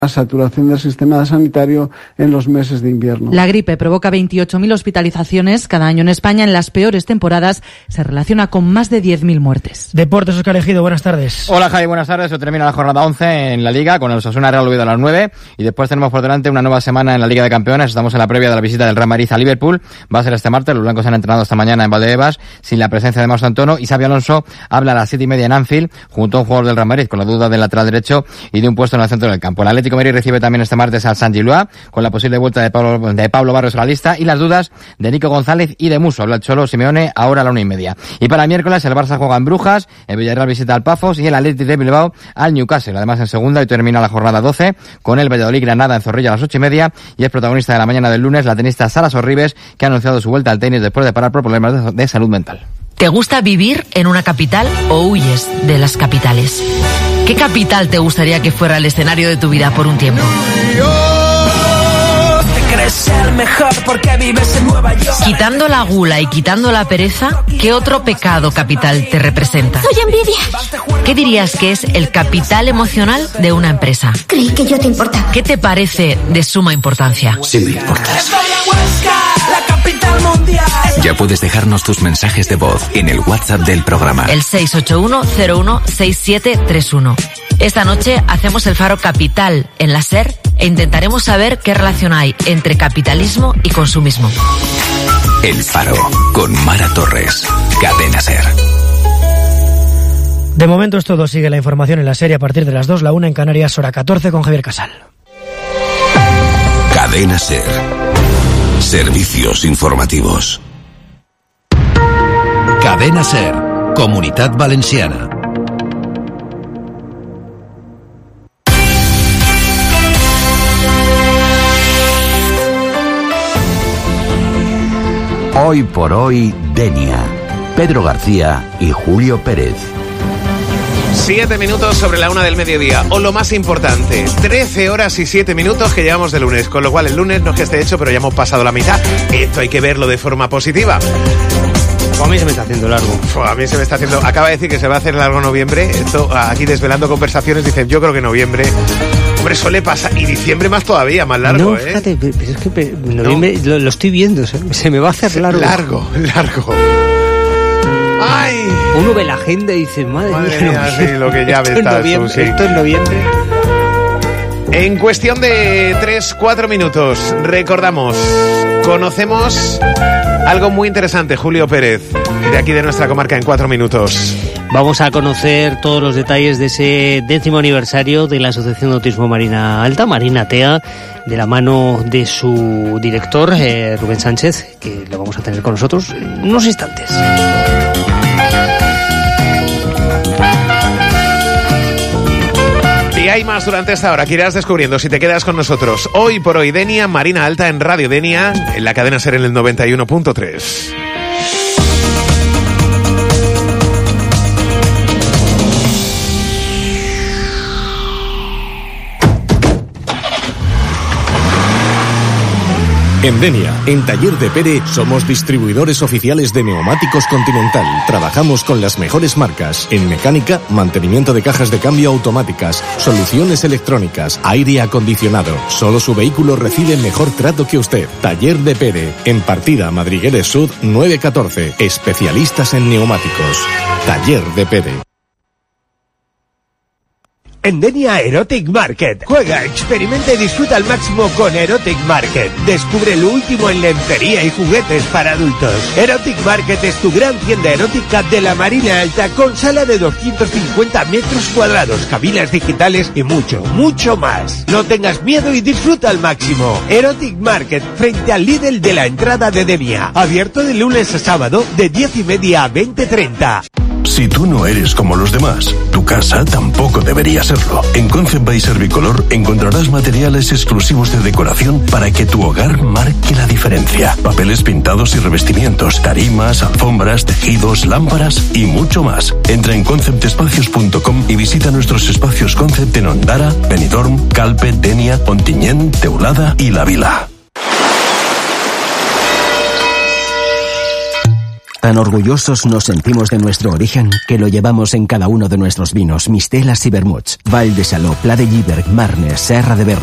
la saturación del sistema sanitario en los meses de invierno. La gripe provoca 28.000 hospitalizaciones cada año en España. En las peores temporadas se relaciona con más de 10.000 muertes. Deportes, Óscar Ejido, buenas tardes. Hola Javi, buenas tardes. Hoy termina la jornada 11 en la Liga con el Osasuna Real Oviedo a las 9 y después tenemos por delante una nueva semana en la Liga de Campeones. Estamos en la previa de la visita del Real Madrid a Liverpool. Va a ser este martes. Los blancos han entrenado esta mañana en Valdebebas sin la presencia de Marcos Antonio y Xabi Alonso habla a las 7:30 en Anfield junto a un jugador del Real Madrid con la duda del lateral derecho y de un puesto en el centro del campo. El Atlético de Madrid recibe también este martes al Sant Gilois con la posible vuelta de Pablo Barrios a la lista y las dudas de Nico González y de Musso. Habla el Cholo Simeone ahora a la 1:30. Y para el miércoles el Barça juega en Brujas, el Villarreal visita al Pafos y el Athletic de Bilbao al Newcastle. Además en segunda y termina la jornada 12 con el Valladolid Granada en Zorrilla a las 8:30 y es protagonista de la mañana del lunes la tenista Sara Sorribes que ha anunciado su vuelta al tenis después de parar por problemas de salud mental. ¿Te gusta vivir en una capital o huyes de las capitales? ¿Qué capital te gustaría que fuera el escenario de tu vida por un tiempo? Quitando la gula y quitando la pereza, ¿qué otro pecado capital te representa? Soy envidia. ¿Qué dirías que es el capital emocional de una empresa? Creí que yo te importaba. ¿Qué te parece de suma importancia? Sí me importas. Ya puedes dejarnos tus mensajes de voz en el WhatsApp del programa. El 681-016731. Esta noche hacemos el Faro Capital en la SER e intentaremos saber qué relación hay entre capitalismo y consumismo. El Faro, con Mara Torres. Cadena SER. De momento es todo. Sigue la información en la serie a partir de las 2, la 1 en Canarias, hora 14 con Javier Casal. Cadena SER. Servicios informativos. Cadena SER, Comunitat Valenciana. Hoy por hoy, Denia. Pedro García y Julio Pérez. 7 minutos sobre la 1 del mediodía, o lo más importante, 13 horas y 7 minutos que llevamos de lunes, con lo cual el lunes no es que esté hecho, pero ya hemos pasado la mitad. Esto hay que verlo de forma positiva. A mí se me está haciendo largo. A mí se me está haciendo... Acaba de decir que se va a hacer largo noviembre. Esto, aquí desvelando conversaciones, dicen, yo creo que noviembre... Hombre, suele pasar. Y diciembre más todavía, más largo, no, fíjate, pero es que noviembre no. Lo estoy viendo, se me va a hacer largo. Largo. ¡Ay! Uno ve la agenda y dice, madre mía, sí, lo que ya ves. Esto es noviembre. En cuestión de 3-4 minutos, recordamos, conocemos algo muy interesante, Julio Pérez, de aquí de nuestra comarca en 4 minutos. Vamos a conocer todos los detalles de ese 10º aniversario de la Asociación de Autismo Marina Alta, Marina Tea, de la mano de su director, Rubén Sánchez, que lo vamos a tener con nosotros en unos instantes. Y hay más durante esta hora que irás descubriendo si te quedas con nosotros. Hoy por hoy, Denia, Marina Alta en Radio Denia, en la cadena SER en el 91.3. En Denia, en Taller de Pere, somos distribuidores oficiales de neumáticos Continental. Trabajamos con las mejores marcas en mecánica, mantenimiento de cajas de cambio automáticas, soluciones electrónicas, aire acondicionado. Solo su vehículo recibe mejor trato que usted. Taller de Pere, en Partida Madrigueres Sud 914. Especialistas en neumáticos. Taller de Pere. En Denia Erotic Market. Juega, experimenta y disfruta al máximo con Erotic Market. Descubre lo último en lencería y juguetes para adultos. Erotic Market es tu gran tienda erótica de la Marina Alta con sala de 250 metros cuadrados, cabinas digitales y mucho, mucho más. No tengas miedo y disfruta al máximo. Erotic Market frente al Lidl de la entrada de Denia. Abierto de lunes a sábado de 10:30 a 20:30. Si tú no eres como los demás, tu casa tampoco debería serlo. En Concept by Servicolor encontrarás materiales exclusivos de decoración para que tu hogar marque la diferencia. Papeles pintados y revestimientos, tarimas, alfombras, tejidos, lámparas y mucho más. Entra en conceptespacios.com y visita nuestros espacios Concept en Ondara, Benidorm, Calpe, Denia, Ontinyent, Teulada y La Vila. Tan orgullosos nos sentimos de nuestro origen que lo llevamos en cada uno de nuestros vinos, mistelas y vermuts. Vall de Saló, Pla de Lliberg, Marnes, Serra de Berga.